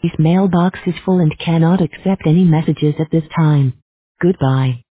This mailbox is full and cannot accept any messages at this time. Goodbye.